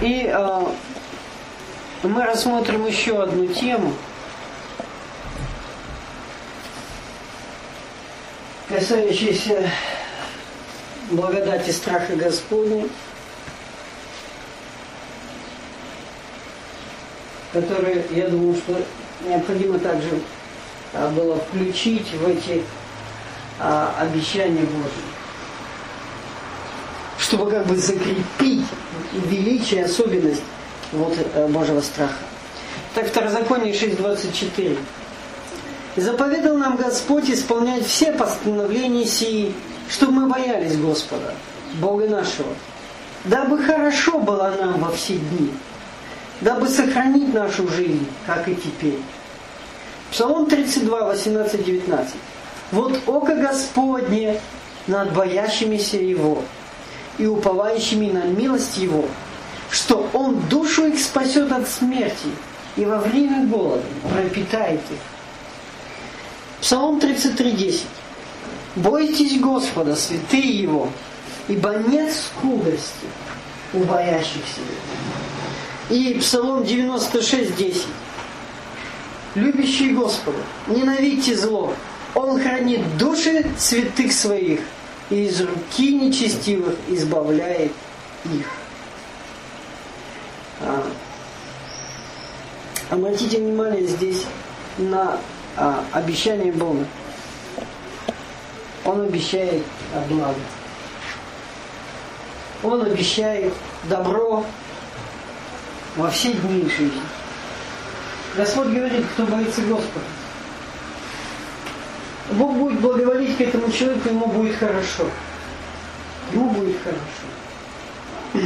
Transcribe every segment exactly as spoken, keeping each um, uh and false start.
И э, мы рассмотрим еще одну тему, касающуюся благодати страха Господня, которую, я думаю, что необходимо также а, было включить в эти а, обещания Божьи, чтобы как бы закрепить величие, особенность вот, Божьего страха. Так, Второзаконие шесть двадцать четыре. «И заповедал нам Господь исполнять все постановления сии, чтобы мы боялись Господа, Бога нашего, дабы хорошо было нам во все дни, дабы сохранить нашу жизнь, как и теперь». Псалом тридцать два, восемнадцать девятнадцать. «Вот око Господне над боящимися Его и уповающими на милость Его, что Он душу их спасет от смерти и во время голода пропитает их». Псалом тридцать три, десять. «Бойтесь Господа, святые Его, ибо нет скудости у боящихся Его». И Псалом девяносто шесть, десять. «Любящие Господа, ненавидьте зло, Он хранит души святых своих и из руки нечестивых избавляет их». А, обратите внимание здесь на а, обещание Бога. Он обещает благо. Он обещает добро во все дни жизни. Господь говорит, кто боится Господа, Бог будет благоволить к этому человеку, ему будет хорошо. Ему будет хорошо.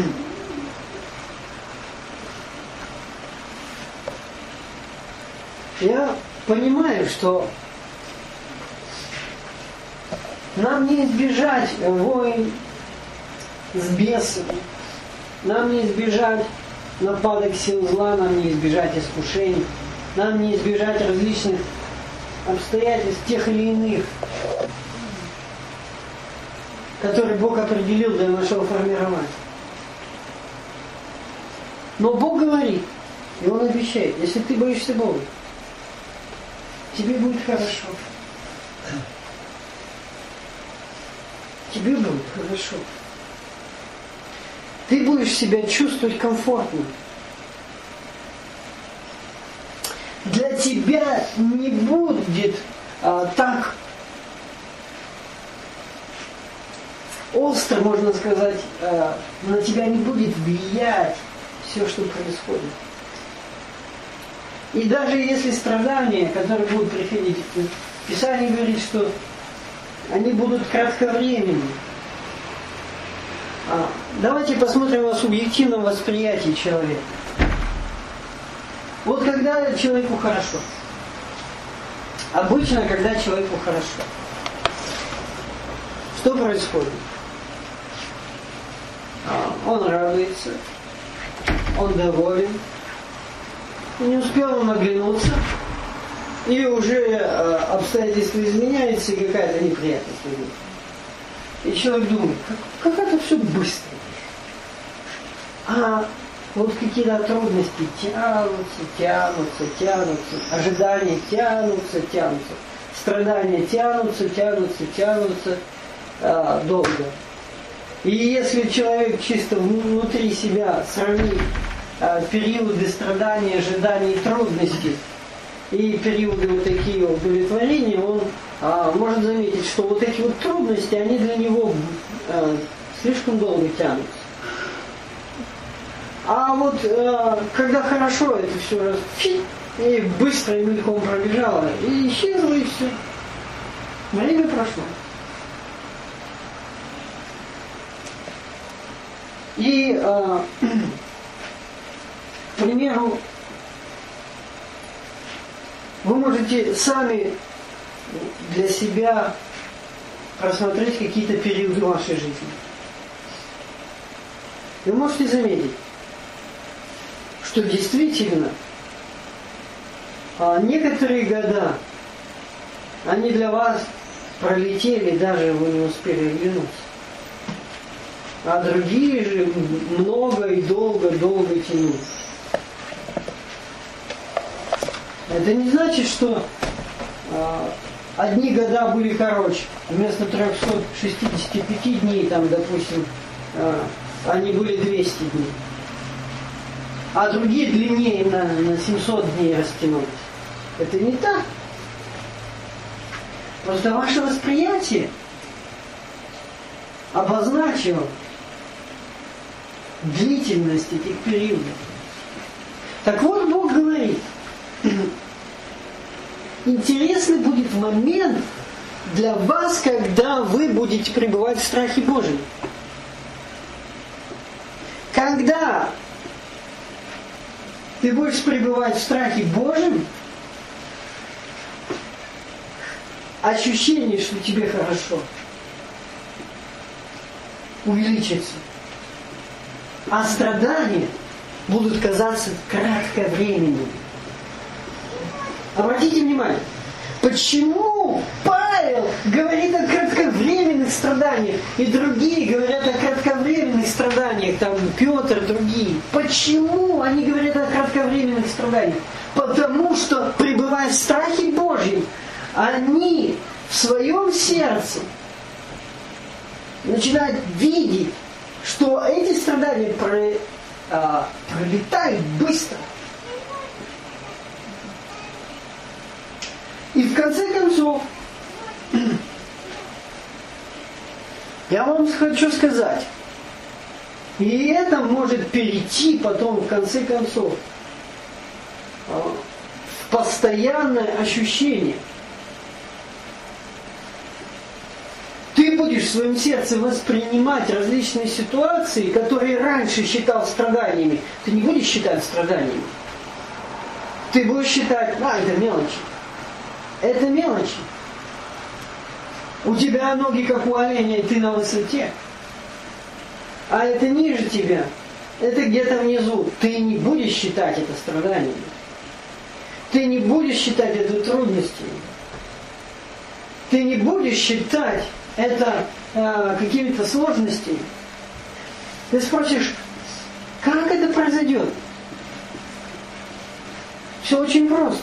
Я понимаю, что нам не избежать войн с бесами, нам не избежать нападок сил зла, нам не избежать искушений, нам не избежать различных обстоятельств, тех или иных, которые Бог определил для нашего формирования. Но Бог говорит, и Он обещает, если ты боишься Бога, тебе будет хорошо. Тебе будет хорошо. Ты будешь себя чувствовать комфортно. Для тебя не будет а, так остро, можно сказать, а, на тебя не будет влиять все, что происходит. И даже если страдания, которые будут приходить, Писание говорит, что они будут кратковременны. А, давайте посмотрим о субъективном восприятии человека. Вот когда человеку хорошо. Обычно, когда человеку хорошо. Что происходит? А, он радуется, он доволен. Не успел он оглянуться, и уже э, обстоятельства изменяются, и какая-то неприятность идет. И человек думает, как, как это все быстро. А вот какие-то трудности тянутся, тянутся, тянутся, ожидания тянутся, тянутся, страдания тянутся, тянутся, тянутся э, долго. И если человек чисто внутри себя сравнит периоды страданий, ожиданий и трудностей и периоды вот такие удовлетворения, он а, может заметить, что вот эти вот трудности, они для него а, слишком долго тянутся. А вот а, когда хорошо, это все раз фи, и быстро и мельком пробежало, и исчезло, и все. Время прошло. И а, к примеру, вы можете сами для себя просмотреть какие-то периоды вашей жизни. Вы можете заметить, что действительно некоторые года, они для вас пролетели, даже вы не успели оглянуться. а другие же много и долго-долго тянут. Это не значит, что э, одни года были короче. Вместо трехсот шестидесяти пяти дней, там, допустим, э, они были двести дней. А другие длиннее на, на семьсот дней растянулись. Это не так. Просто ваше восприятие обозначило длительность этих периодов. Так вот, Бог говорит, интересный будет момент для вас, когда вы будете пребывать в страхе Божьем. Когда ты будешь пребывать в страхе Божьем, ощущение, что тебе хорошо, увеличится. А страдания будут казаться кратковременными. Обратите внимание, почему Павел говорит о кратковременных страданиях, и другие говорят о кратковременных страданиях, там Петр, другие. Почему они говорят о кратковременных страданиях? Потому что, пребывая в страхе Божьем, они в своем сердце начинают видеть, что эти страдания про, а, пролетают быстро. И в конце концов, я вам хочу сказать, и это может перейти потом, в конце концов, в постоянное ощущение. Ты будешь в своем сердце воспринимать различные ситуации, которые раньше считал страданиями. Ты не будешь считать страданиями. Ты будешь считать, а, это мелочи. Это мелочи. У тебя ноги как у оленя, и ты на высоте. А это ниже тебя. Это где-то внизу. Ты не будешь считать это страданиями. Ты не будешь считать это трудностями. Ты не будешь считать это э, какими-то сложностями. Ты спросишь, как это произойдет? Все очень просто.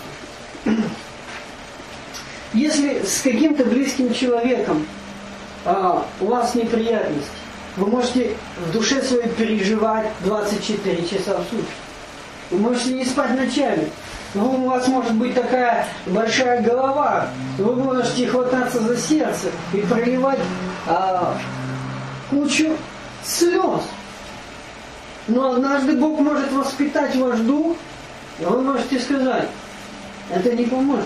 Если с каким-то близким человеком э, у вас неприятность, вы можете в душе своей переживать двадцать четыре часа в сутки. Вы можете не спать ночами. Ну, у вас может быть такая большая голова, вы можете хвататься за сердце и проливать а, кучу слез. Но однажды Бог может воспитать ваш дух, и вы можете сказать, это не поможет.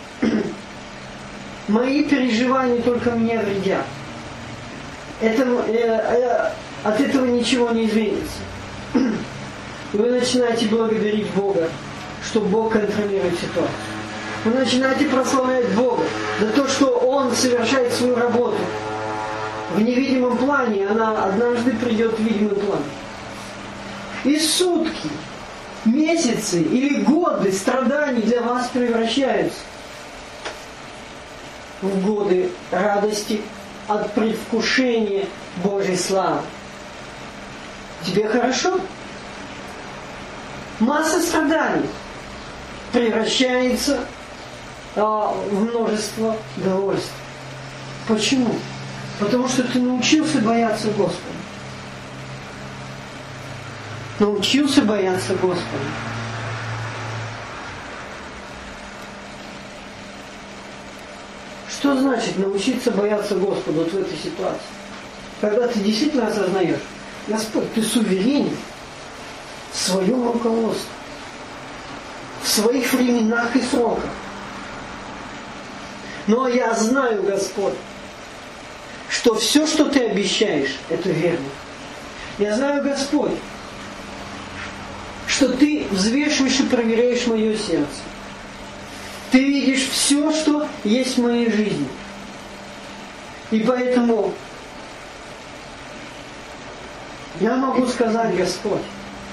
Мои переживания только мне вредят. Это, э, э, от этого ничего не изменится. Вы начинаете благодарить Бога, что Бог контролирует ситуацию. Вы начинаете прославлять Бога за то, что Он совершает свою работу. В невидимом плане она однажды придет в видимый план. И сутки, месяцы или годы страданий для вас превращаются в годы радости от предвкушения Божьей славы. Тебе хорошо? Масса страданий превращается а, в множество довольств. Почему? Потому что ты научился бояться Господа. Научился бояться Господа. Что значит научиться бояться Господа вот в этой ситуации? Когда ты действительно осознаешь, Господь, ты суверенен в своем руководстве, в своих временах и сроках. Но я знаю, Господь, что все, что ты обещаешь, это верно. Я знаю, Господь, что ты взвешиваешь и проверяешь мое сердце. Ты видишь все, что есть в моей жизни. И поэтому я могу сказать, Господь,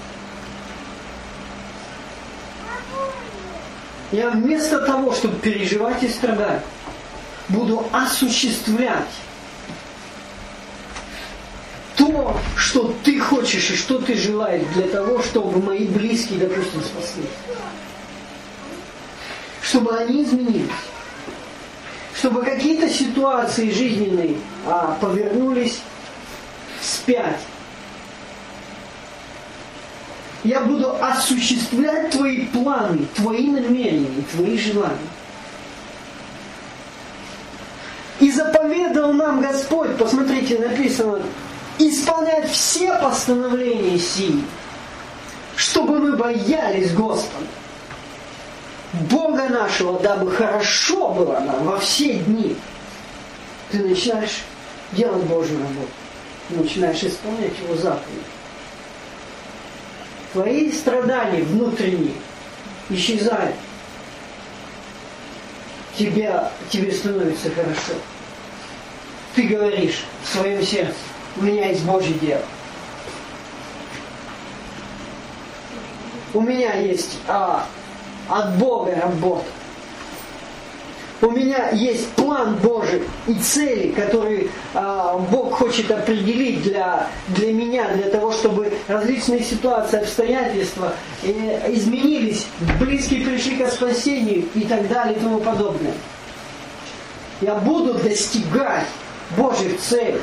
я вместо того, чтобы переживать и страдать, буду осуществлять то, что ты хочешь и что ты желаешь для того, чтобы мои близкие, допустим, спасли. Чтобы они изменились. Чтобы какие-то ситуации жизненные а, повернулись вспять. Я буду осуществлять твои планы, твои намерения, твои желания. И заповедал нам Господь, посмотрите, написано, исполнять все постановления сии, чтобы мы боялись Господа, Бога нашего, дабы хорошо было нам во все дни. Ты начинаешь делать Божью работу, начинаешь исполнять Его заповеди. Твои страдания внутренние исчезают. Тебя, тебе становится хорошо. Ты говоришь в своем сердце: у меня есть Божье дело. У меня есть а, от Бога работа. У меня есть план Божий и цели, которые а, Бог хочет определить для, для меня, для того, чтобы различные ситуации, обстоятельства э, изменились, близкие пришли к спасению и так далее и тому подобное. Я буду достигать Божьих целей.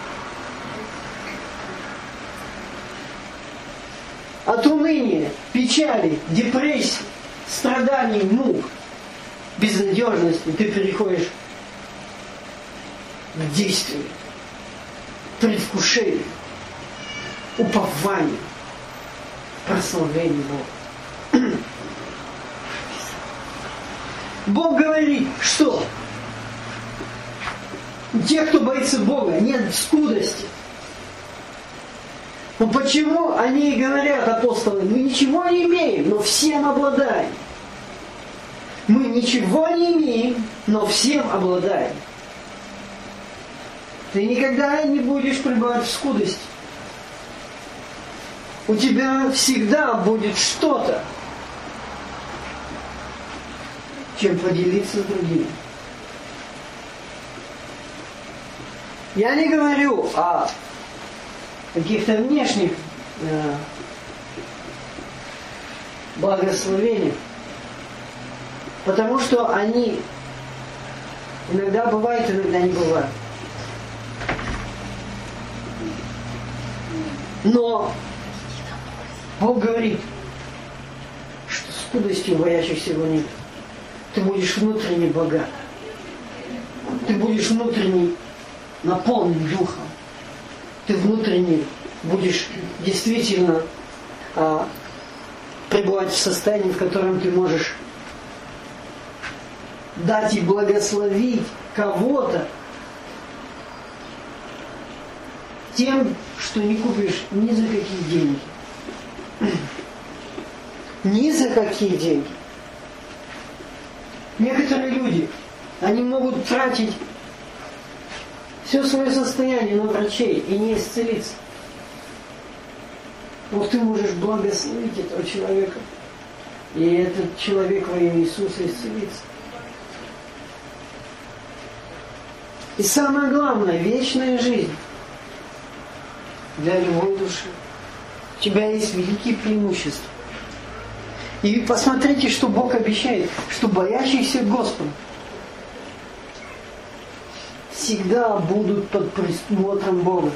От уныния, печали, депрессии, страданий, мук, безнадежности ты переходишь к действию, предвкушению, упованию, прославлению Бога. Бог говорит, что те, кто боится Бога, нет скудости. Но почему они и говорят, апостолы, мы ничего не имеем, но всем обладаем. Мы ничего не имеем, но всем обладаем. Ты никогда не будешь пребывать в скудости. У тебя всегда будет что-то, чем поделиться с другими. Я не говорю о каких-то внешних э, благословениях, потому что они иногда бывают, иногда не бывают. Но Бог говорит, что скудостью боящихся Его нет. Ты будешь внутренне богат. Ты будешь внутренне наполнен Духом. Ты внутренне будешь действительно а, пребывать в состоянии, в котором ты можешь дать и благословить кого-то тем, что не купишь ни за какие деньги. Ни за какие деньги. Некоторые люди, они могут тратить все свое состояние на врачей и не исцелиться. Но ты можешь благословить этого человека, и этот человек во имя Иисуса исцелится. И самое главное, вечная жизнь для любой души. У тебя есть великие преимущества. И посмотрите, что Бог обещает, что боящиеся Господа всегда будут под присмотром Бога.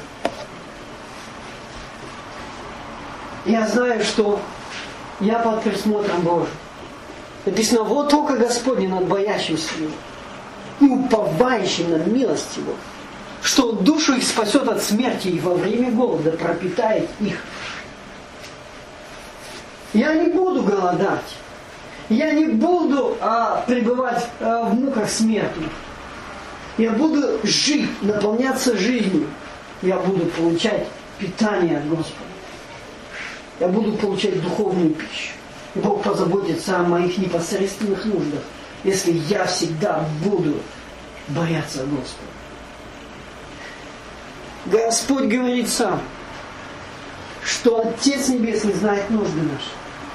Я знаю, что я под присмотром Божьим. Написано, вот око Господне над боящимся Его и уповающим на милость Его, что душу их спасет от смерти и во время голода пропитает их. Я не буду голодать. Я не буду а, пребывать а, в муках смертных. Я буду жить, наполняться жизнью. Я буду получать питание от Господа. Я буду получать духовную пищу. И Бог позаботится о моих непосредственных нуждах, если я всегда буду бояться Господа. Господь говорит сам, что Отец Небесный знает нужды наши.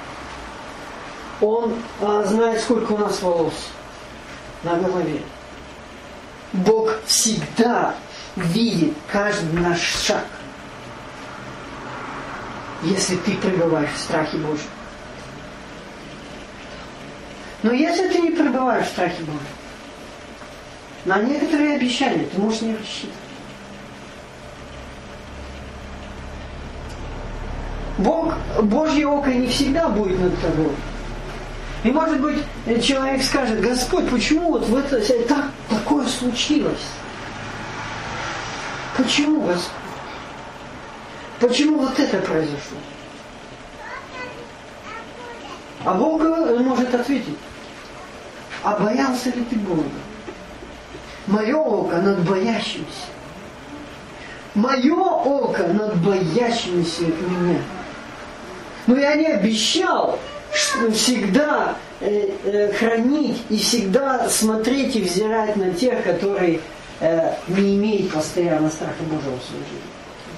Он а, знает, сколько у нас волос на голове. Бог всегда видит каждый наш шаг. если ты пребываешь в страхе Божьем. Но если ты не пребываешь в страхе Божьем, на некоторые обещания ты можешь не рассчитывать. Бог, Божье око не всегда будет над тобой. И может быть человек скажет: Господь, почему вот в это, так, такое случилось? Почему, Господь? Почему вот это произошло? А Бог может ответить: а боялся ли ты Бога? Мое око над боящимся. Мое око над боящимися меня. Но я не обещал всегда э, э, хранить и всегда смотреть и взирать на тех, которые э, не имеют постоянно страха Божьего в своей жизни.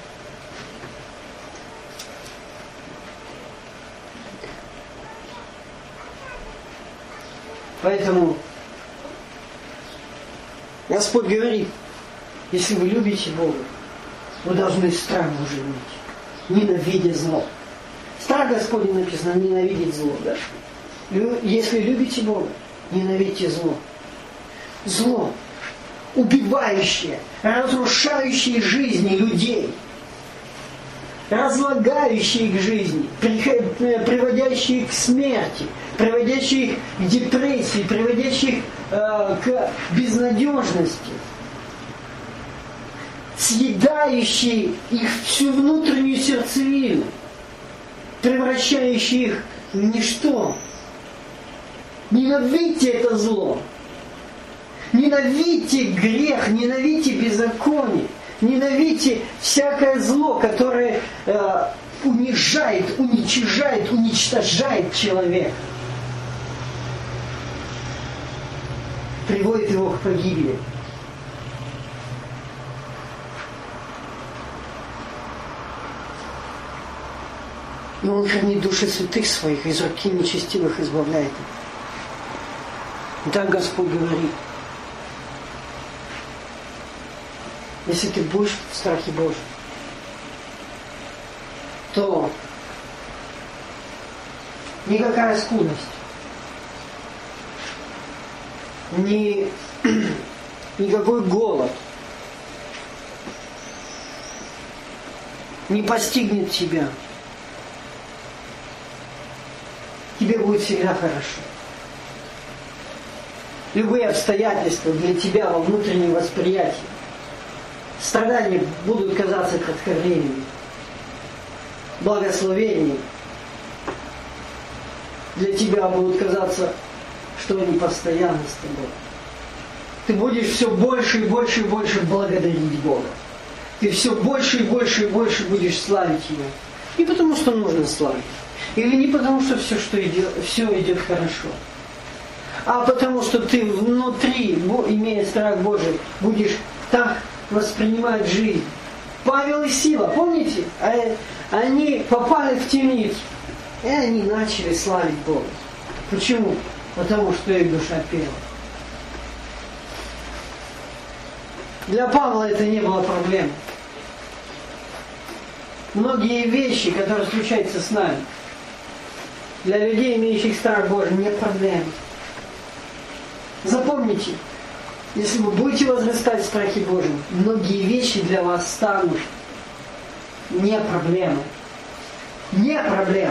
Поэтому Господь говорит: если вы любите Бога, вы должны страх Божий иметь, ненавидя зло. Страх Господень написано: ненавидеть зло. Да? Если любите Бога, ненавидьте зло. Зло, убивающее, разрушающее жизни людей, разлагающие их жизни, приводящие их к смерти, приводящие их к депрессии, приводящие их э, к безнадежности, съедающие их всю внутреннюю сердцевину, превращающие их в ничто. Ненавидьте это зло. Ненавидьте грех, ненавидьте беззаконие. Ненавидьте всякое зло, которое э, унижает, уничижает, уничтожает человека. Приводит его к погибели. Но Он хранит души святых своих, из руки нечестивых избавляет их. Так Господь говорит: если ты будешь в страхе Божьем, то никакая скудость, ни, никакой голод не постигнет тебя. Тебе будет всегда хорошо. Любые обстоятельства для тебя во внутреннем восприятии, страдания будут казаться кратковременными. Благословения для тебя будут казаться, что они постоянно с тобой. Ты будешь все больше и больше и больше благодарить Бога. Ты все больше и больше и больше будешь славить Его. Не потому, что нужно славить. Или не потому, что все, что идет, все идет хорошо. А потому, что ты внутри, имея страх Божий, будешь так воспринимать жизнь. Павел и Сила, помните? Они попали в темницу. И они начали славить Бога. Почему? Потому что их душа пела. Для Павла это не было проблемой. Многие вещи, которые случаются с нами, для людей, имеющих страх Божий, нет проблем. Запомните, если вы будете возрастать в страхе Божьем, многие вещи для вас станут не проблемой. Не проблемой.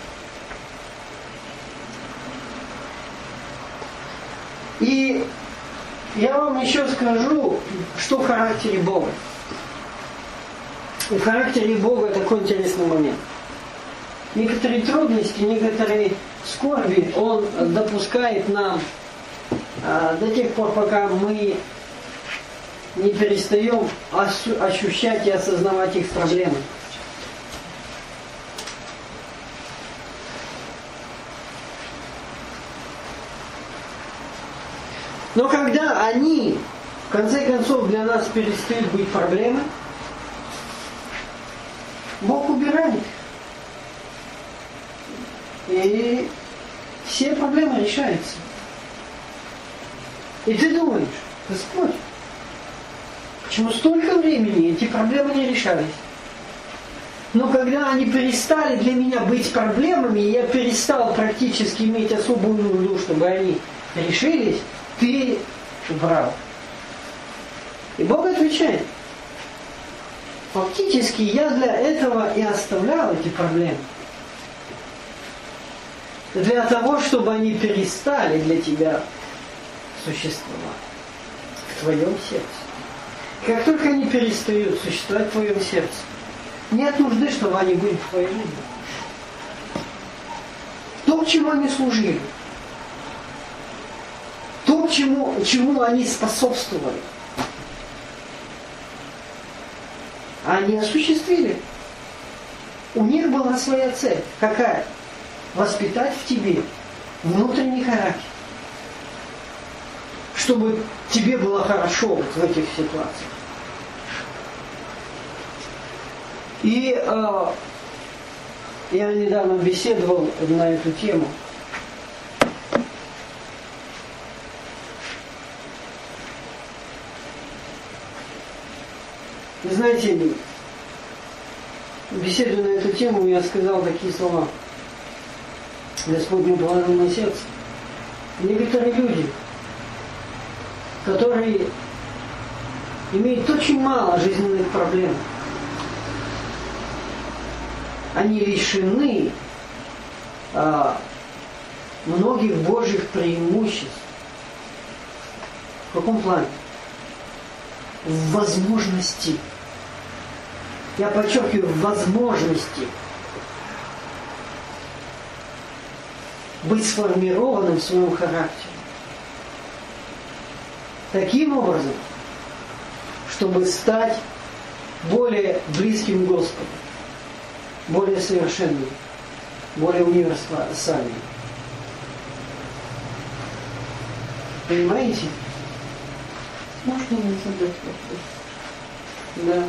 И я вам еще скажу, что в характере Бога. В характере Бога такой интересный момент. Некоторые трудности, некоторые скорби Он допускает нам а, до тех пор, пока мы не перестаем ощущать и осознавать их проблемы. Но когда они, в конце концов, для нас перестают быть проблемой, Бог убирает. И все проблемы решаются. И ты думаешь: Господь, почему столько времени эти проблемы не решались? Но когда они перестали для меня быть проблемами, и я перестал практически иметь особую нужду, чтобы они решились, ты убрал. И Бог отвечает. Фактически я для этого и оставлял эти проблемы. Для того, чтобы они перестали для тебя существовать в твоем сердце. Как только они перестают существовать в твоем сердце, нет нужды, чтобы они были в твоей жизни. То, к чему они служили, то, к чему, чему они способствовали, они осуществили. У них была своя цель. Какая? Воспитать в тебе внутренний характер. Чтобы тебе было хорошо вот в этих ситуациях. И э, я недавно беседовал на эту тему. Вы знаете, беседуя на эту тему, я сказал такие слова. Господь мне положил на сердце. Некоторые люди, которые имеют очень мало жизненных проблем, они лишены а, многих Божьих преимуществ. В каком плане? В возможности. Я подчеркиваю, в возможности быть сформированным в своем характере. Таким образом, чтобы стать более близким к Господу, более совершенным, более универсальным. Понимаете? Можно мне задать вопрос? Да.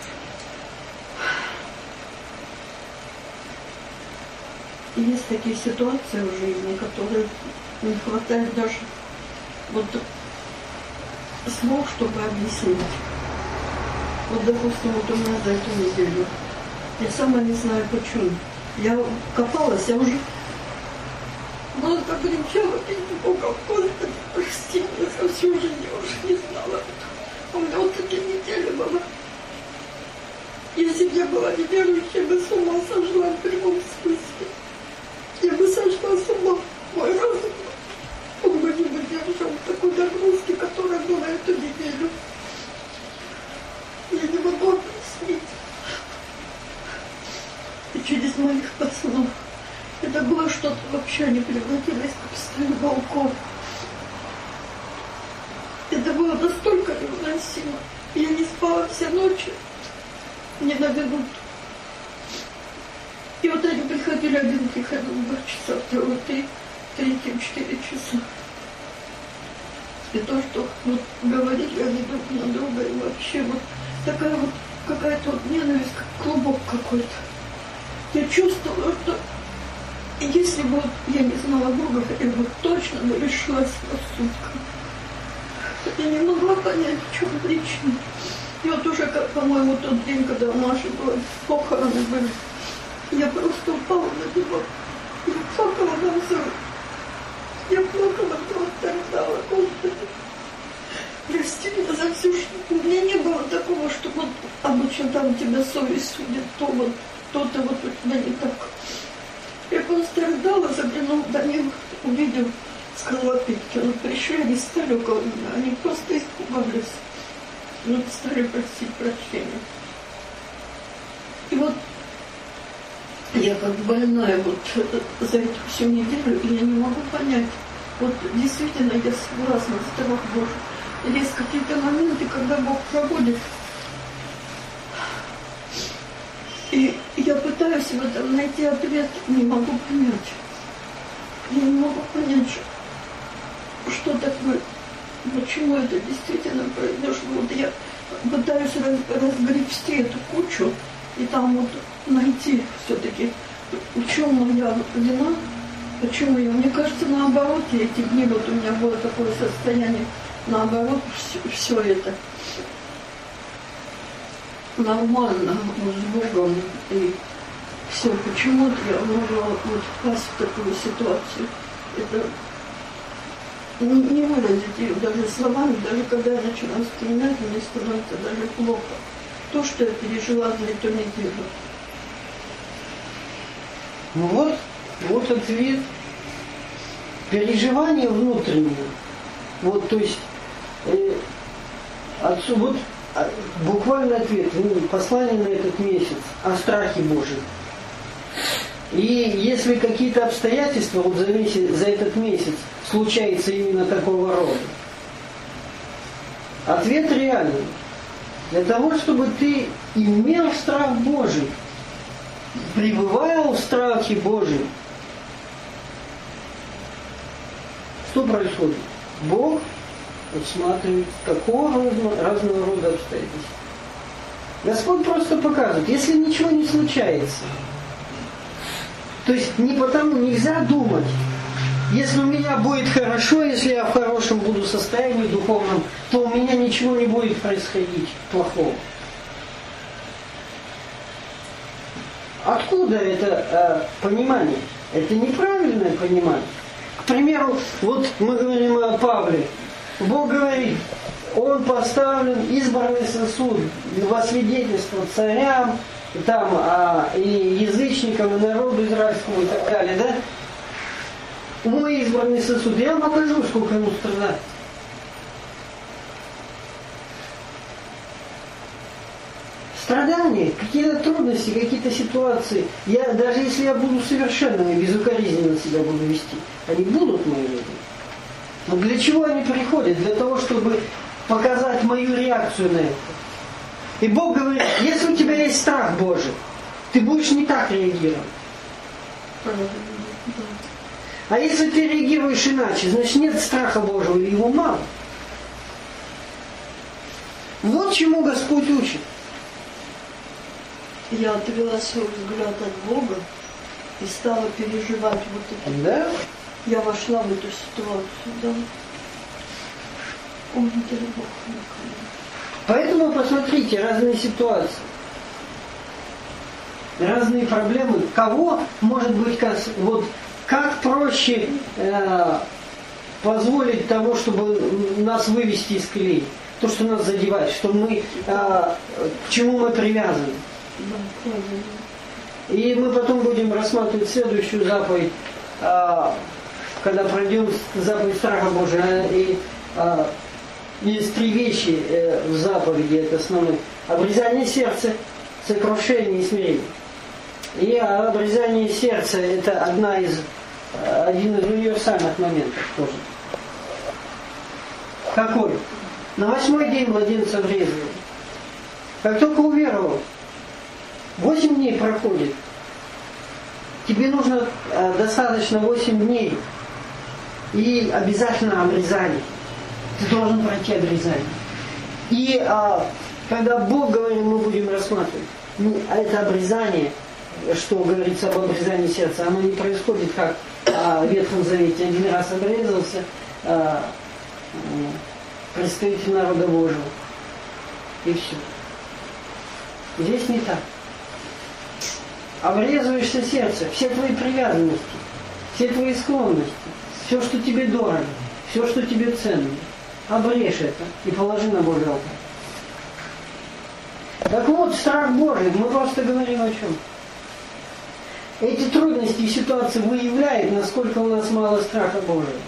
Есть такие ситуации в жизни, которые не хватает даже вот слов, чтобы объяснить. Вот, допустим, вот у меня за эту неделю. Я сама не знаю почему. Я копалась, я уже много кричала перед Богом, Господи, прости меня за всю жизнь, я уже не знала. У меня вот такие недели было. Если бы я была неверующей, я бы с ума сошла в прямом смысле. Я бы сошла с ума. Мой разум, он бы не выдержал такой нагрузки, которая была эту неделю. Я не могу объяснить. И через моих пацанов это было что-то вообще, не превратилось как стаю волков. Это было настолько невыносимо. Я не спала все ночи, ни на минуту. И вот они приходили, один приходил в два часа, второй три, третий в четыре часа. И то, что вот говорили они друг на друга, и вообще вот такая вот какая-то вот ненависть, как клубок какой-то. Я чувствовала, что если бы вот я не знала Бога, я бы точно бы лишилась рассудка. Я не могла понять, в чем причина. И вот уже, как, по-моему, тот день, когда у Маши было похороны были, я просто упала на него. Я плакала на взор. Я плакала, просто рыдала. Господи, прости меня за все, что... У меня не было такого, что вот обычно там тебя совесть судит, то вот, то-то вот у тебя не так. Я просто рыдала, заглянула до них, увидел, сказала Петьке, ну пришли, они стали около меня, они просто испугались. Ну, стали просить прощения. И вот я как больная вот за эту всю неделю, и я не могу понять, вот действительно я согласна с страх Божий. Есть какие-то моменты, когда Бог проводит. И я пытаюсь в этом найти ответ, не могу понять. Я не могу понять, что такое, почему это действительно произошло. Вот я пытаюсь разгребсти эту кучу и там вот найти все-таки, в чем моя вина, почему я. Мне кажется, наоборот, эти дни, вот у меня было такое состояние, наоборот, все, все это. нормально с Богом и все. Почему-то я могла вот впасть в такую ситуацию. Это не, не выразить ее даже словами, даже когда я начинаю вспоминать, мне становится даже плохо. То, что я пережила, никто не держит. Ну вот, вот ответ. Переживание внутреннее. Вот, то есть, э, отцу, вот а, буквально ответ, ну, послание на этот месяц о страхе Божьем. И если какие-то обстоятельства вот за, месяц, за этот месяц случаются именно такого рода, ответ реальный. Для того, чтобы ты имел страх Божий, пребывал в страхе Божьем, что происходит? Бог усматривает какого разного рода обстоятельства. Господь просто показывает, если ничего не случается, то есть не потому нельзя думать, если у меня будет хорошо, если я в хорошем буду состоянии духовном, то у меня ничего не будет происходить плохого. Откуда это э, понимание? Это неправильное понимание. К примеру, вот мы говорим о Павле. Бог говорит, он поставлен, избранный сосуд во свидетельство царям, там, а, и язычникам, и народу израильскому и так далее, да? Мой избранный сосуд, я вам покажу, сколько ему страдать. Страдания, какие-то трудности, какие-то ситуации. Я, даже если я буду совершенным и безукоризненно себя буду вести, они будут мои люди. Но для чего они приходят? Для того, чтобы показать мою реакцию на это. И Бог говорит, если у тебя есть страх Божий, ты будешь не так реагировать. А если ты реагируешь иначе, значит нет страха Божьего или его мало. Вот чему Господь учит. Я отвела свой взгляд от Бога и стала переживать вот это. Да? Я вошла в эту ситуацию, да. Ой, не дай Бог, никому. Поэтому посмотрите, разные ситуации, разные проблемы. Кого, может быть, как, вот, как проще э, позволить того, чтобы нас вывести из колеи? То, что нас задевает, что мы, э, к чему мы привязаны. И мы потом будем рассматривать следующую заповедь, э, когда пройдем заповедь страха Божия. И э, есть три вещи э, в заповеди, это основное. Обрезание сердца, сокрушение и смирение. И обрезание сердца это одна из, один из универсальных моментов тоже. Какой? На восьмой день младенца обрезали. Как только уверовал, восемь дней проходит. Тебе нужно э, достаточно восемь дней. И обязательно обрезание. Ты должен пройти обрезание. И а, когда Бог говорит, мы будем рассматривать, ну, а это обрезание, что говорится об обрезании сердца, оно не происходит как а, в Ветхом Завете. Один раз обрезался а, представитель народа Божьего. И все. Здесь не так. Обрезываешься сердце, все твои привязанности, все твои склонности, все, что тебе дорого, все, что тебе ценно. Обрежь это и положи на Божий алтарь. Так вот, страх Божий, мы просто говорим о чем. Эти трудности и ситуации выявляют, насколько у нас мало страха Божьего.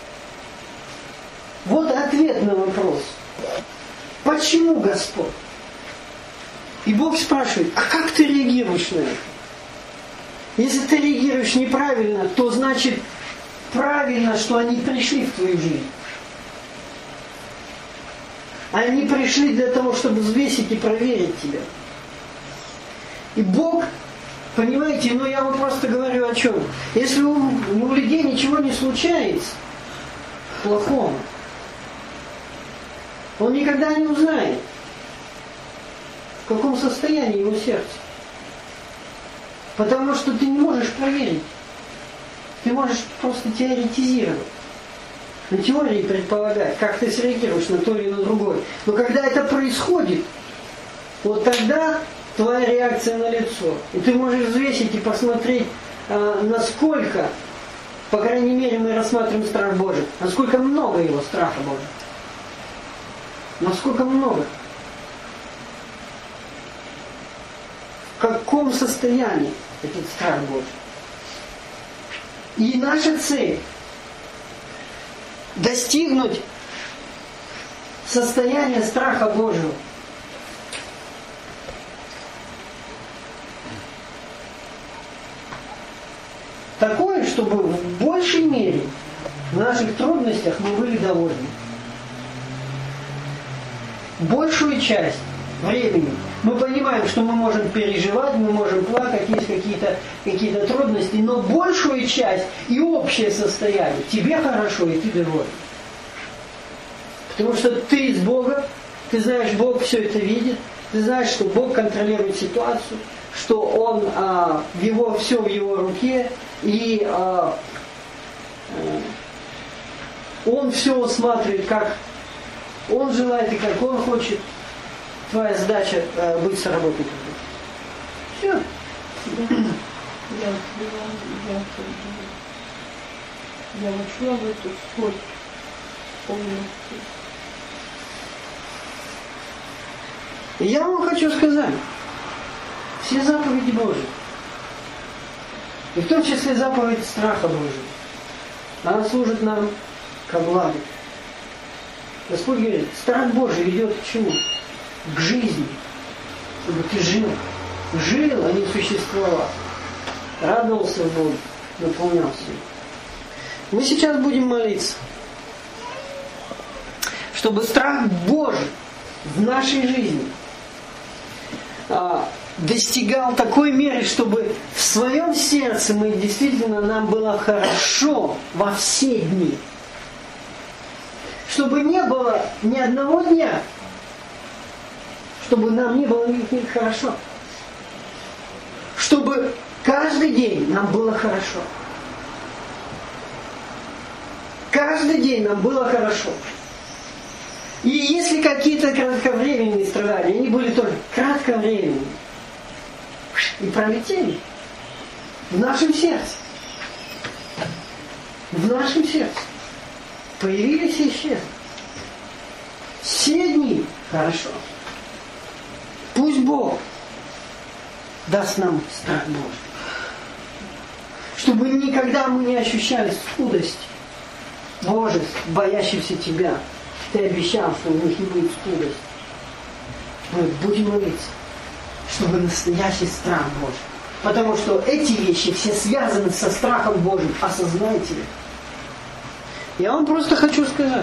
Вот ответ на вопрос. Почему Господь? И Бог спрашивает, а как ты реагируешь на это? Если ты реагируешь неправильно, то значит правильно, что они пришли в твою жизнь. Они пришли для того, чтобы взвесить и проверить тебя. И Бог, понимаете, ну я вам просто говорю о чем. Если у, у людей ничего не случается плохого, он никогда не узнает, в каком состоянии его сердце. Потому что ты не можешь проверить. Ты можешь просто теоретизировать. На теории предполагать, как ты среагируешь на то или на другое. Но когда это происходит, вот тогда твоя реакция на лицо. И ты можешь взвесить и посмотреть, насколько, по крайней мере, мы рассматриваем страх Божий, насколько много его страха Божьего. Насколько много. В каком состоянии этот страх Божий. И наша цель достигнуть состояния страха Божьего. Такое, чтобы в большей мере в наших трудностях мы были довольны. Большую часть времени мы понимаем, что мы можем переживать, мы можем плакать, есть какие-то какие-то трудности, но большую часть и общее состояние тебе хорошо, и ты доволен. Потому что ты с Богом, ты знаешь, Бог все это видит, ты знаешь, что Бог контролирует ситуацию, что Он, а, в его, все в Его руке, и а, Он все усматривает, как Он желает и как Он хочет. Твоя задача а, быть соработником. Все. Я, я, я, я вошла в эту соль полностью. И я вам хочу сказать, все заповеди Божьи, и в том числе заповедь страха Божьего, она служит нам ко благу. Господь говорит, страх Божий ведет к чему? К жизни, чтобы ты жил. Жил, а не существовал. Радовался в Боге, наполнялся. Мы сейчас будем молиться, чтобы страх Божий в нашей жизни а, достигал такой меры, чтобы в своем сердце мы действительно нам было хорошо во все дни. Чтобы не было ни одного дня, чтобы нам не было ни хорошо. Чтобы каждый день нам было хорошо. Каждый день нам было хорошо. И если какие-то кратковременные страдания, они были только кратковременные, и пролетели в нашем сердце. В нашем сердце. Появились и исчезли. Все дни хорошо. Пусть Бог даст нам страх Божий. Чтобы никогда мы не ощущали скудость. Боже, боящийся Тебя, Ты обещал, что у них не будет скудости. Мы будем молиться, чтобы настоящий страх Божий. Потому что эти вещи все связаны со страхом Божьим. Осознайте ли? Я вам просто хочу сказать.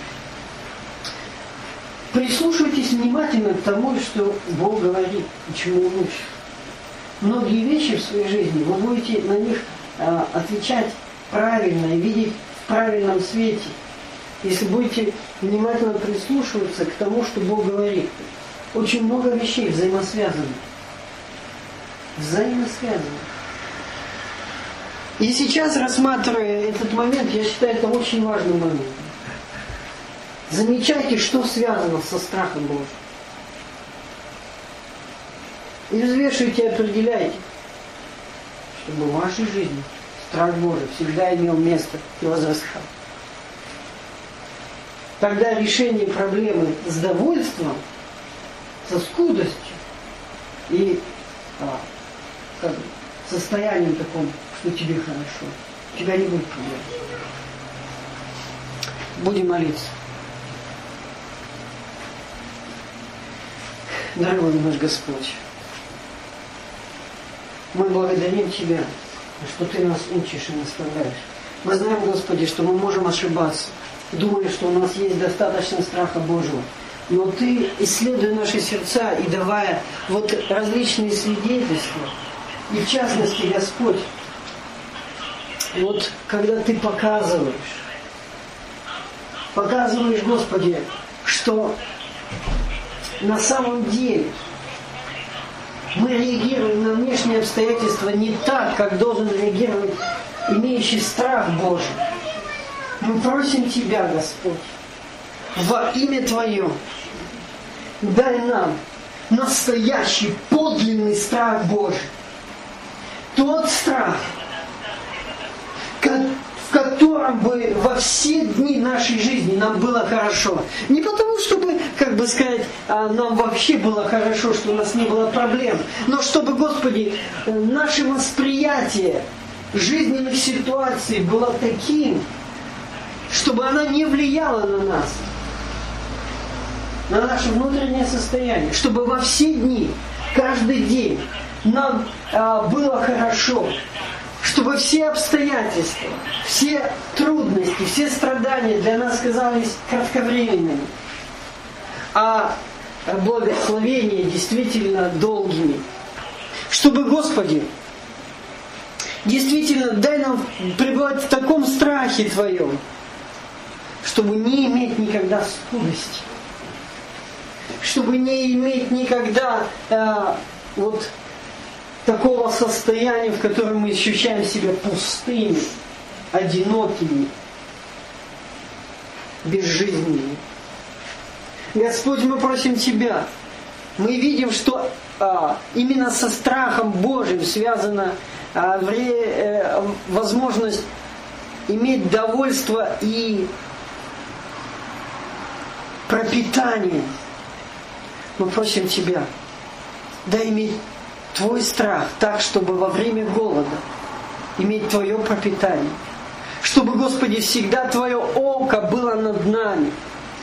Прислушивайтесь внимательно к тому, что Бог говорит, и чему Он учит. Многие вещи в своей жизни вы будете на них а, отвечать правильно и видеть в правильном свете, если будете внимательно прислушиваться к тому, что Бог говорит. Очень много вещей взаимосвязаны. Взаимосвязаны. И сейчас, рассматривая этот момент, я считаю, это очень важный момент. Замечайте, что связано со страхом Божьим. И взвешивайте и определяйте, чтобы в вашей жизни страх Божий всегда имел место и возрастал. Тогда решение проблемы с довольством, со скудостью и а, как, состоянием таком, что тебе хорошо, у тебя не будет проблем. Будем молиться. Дорогой наш Господь, мы благодарим Тебя, что Ты нас учишь и наставляешь. Мы знаем, Господи, что мы можем ошибаться, думая, что у нас есть достаточно страха Божьего. Но Ты, исследуя наши сердца и давая вот различные свидетельства, и в частности, Господь, вот когда Ты показываешь, показываешь, Господи, что на самом деле мы реагируем на внешние обстоятельства не так, как должен реагировать имеющий страх Божий. Мы просим Тебя, Господь, во имя Твое, дай нам настоящий, подлинный страх Божий. Тот страх, в котором бы во все дни нашей жизни нам было хорошо. Не потому, чтобы, как бы сказать, нам вообще было хорошо, что у нас не было проблем, но чтобы, Господи, наше восприятие жизненных ситуаций было таким, чтобы она не влияла на нас, на наше внутреннее состояние, чтобы во все дни, каждый день нам а, было хорошо, чтобы все обстоятельства, все трудности, все страдания для нас казались кратковременными, а благословения действительно долгими. Чтобы, Господи, действительно дай нам пребывать в таком страхе Твоем, чтобы не иметь никогда скудости, чтобы не иметь никогда э, вот такого состояния, в котором мы ощущаем себя пустыми, одинокими, безжизненными. Господь, мы просим Тебя. Мы видим, что а, именно со страхом Божьим связана а, вре, а, возможность иметь довольство и пропитание. Мы просим Тебя, дай иметь Твой страх так, чтобы во время голода иметь Твое пропитание. Чтобы, Господи, всегда Твое око было над нами.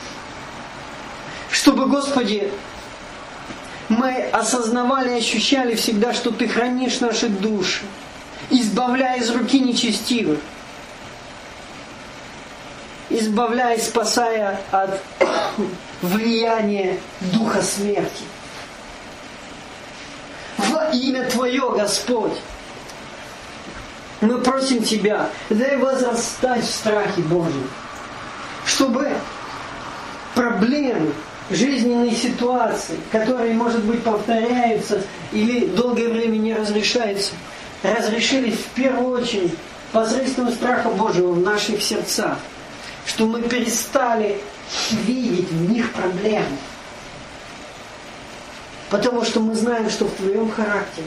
Чтобы, Господи, мы осознавали и ощущали всегда, что Ты хранишь наши души, избавляя из руки нечестивых, избавляя и спасая от влияния духа смерти. Во имя Твое, Господь, мы просим Тебя, дай возрастать в страхе Божьем, чтобы проблемы, жизненные ситуации, которые, может быть, повторяются или долгое время не разрешаются, разрешились в первую очередь посредством страха Божьего в наших сердцах, что мы перестали видеть в них проблемы. Потому что мы знаем, что в Твоем характере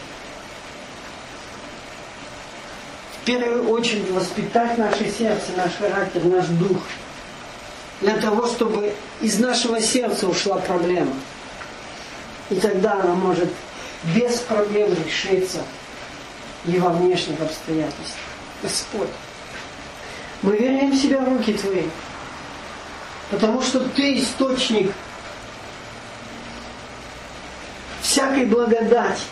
в первую очередь воспитать наше сердце, наш характер, наш дух, для того, чтобы из нашего сердца ушла проблема. И тогда она может без проблем решиться и во внешних обстоятельствах. Господь, мы верим себя в руки Твои, потому что Ты источник всякой благодати.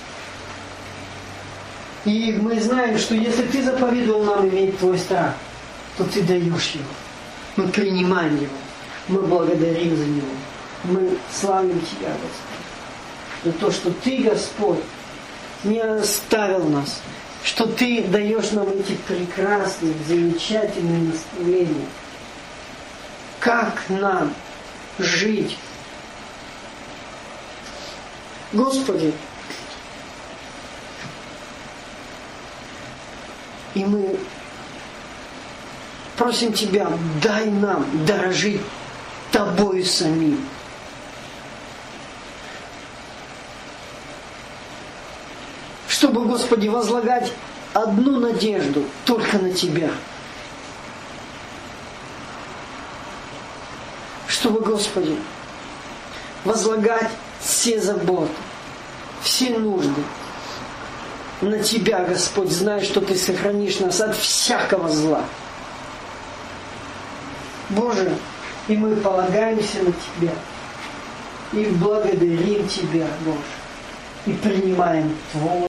И мы знаем, что если Ты заповедовал нам иметь Твой страх, то Ты даешь его. Мы принимаем его. Мы благодарим за него. Мы славим Тебя, Господь, за то, что Ты, Господь, не оставил нас, что Ты даешь нам эти прекрасные, замечательные наставления. Как нам жить? Господи, и мы просим Тебя, дай нам дорожить Тобою самим. Чтобы, Господи, возлагать одну надежду только на Тебя. Чтобы, Господи, возлагать все заботы, все нужды на Тебя, Господь, зная, что Ты сохранишь нас от всякого зла. Боже, и мы полагаемся на Тебя, и благодарим Тебя, Боже, и принимаем Твой